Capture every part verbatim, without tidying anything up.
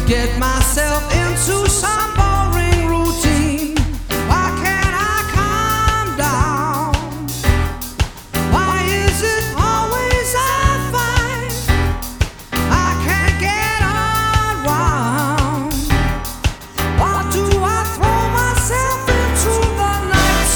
get myself into some boring routine. Why can't I calm down? Why is it always I find I can't get around? Why do I throw myself into the night?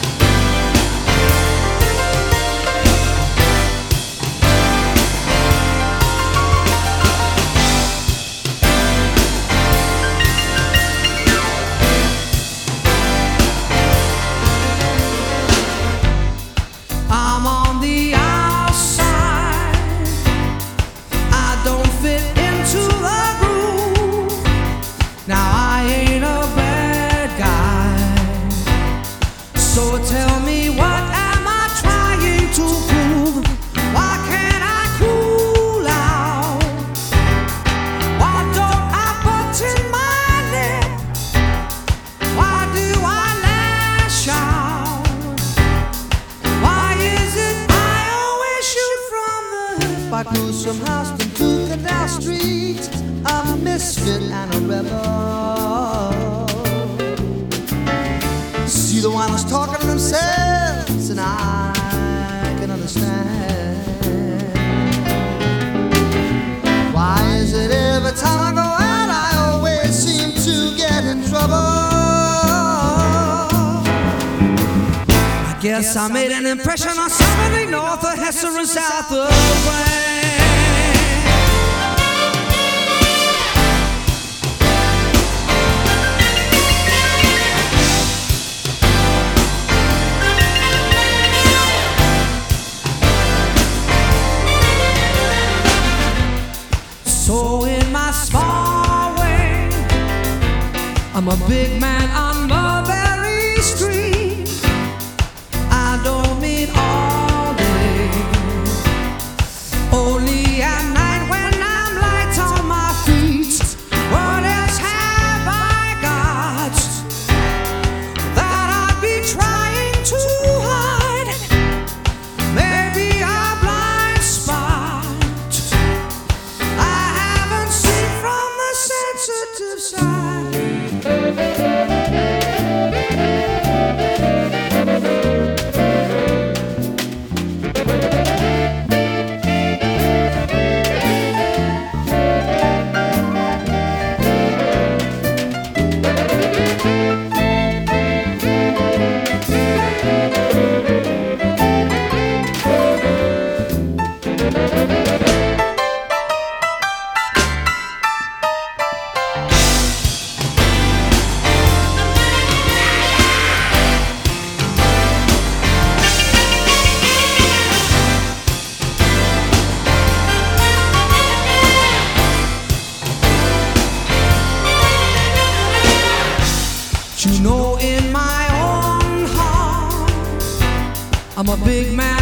I'm on the outside, I don't fit into the groove. Now I ain't a bad guy, so tell me, what am I trying to prove? Why can't I cool out? Why don't I button my lip? Why do I lash out? Why is it I always shoot from the hip? I cruise from Houston to Canal Street, a misfit and a rebel. See, the one who's talking to themselves, and I can understand. Why is it every time I go out, I always seem to get in trouble? I guess I made an impression on somebody north of Hester and south of Wayne. So in my small way, I'm a big man on Mulberry Street. I don't mean all day, only at night when I'm light on my feet. What else have I got that I'd be trying to hide? Maybe a blind spot I haven't seen from the sensitive side. You know, in my own heart, I'm a big man.